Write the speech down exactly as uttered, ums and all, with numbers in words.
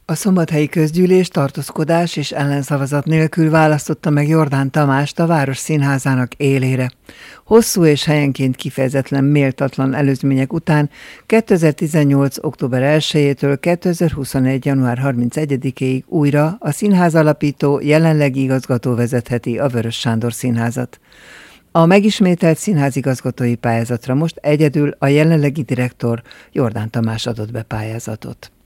A szombathelyi közgyűlés tartózkodás és ellenszavazat nélkül választotta meg Jordán Tamást a város színházának élére. Hosszú és helyenként kifejezetlen méltatlan előzmények után kétezer-tizennyolc. október elsejétől kétezer-huszonegy. január harmincegyedikéig újra a színház alapító, jelenlegi igazgató vezetheti a Vörös Sándor Színházat. A megismételt színházigazgatói pályázatra most egyedül a jelenlegi direktor Jordán Tamás adott be pályázatot.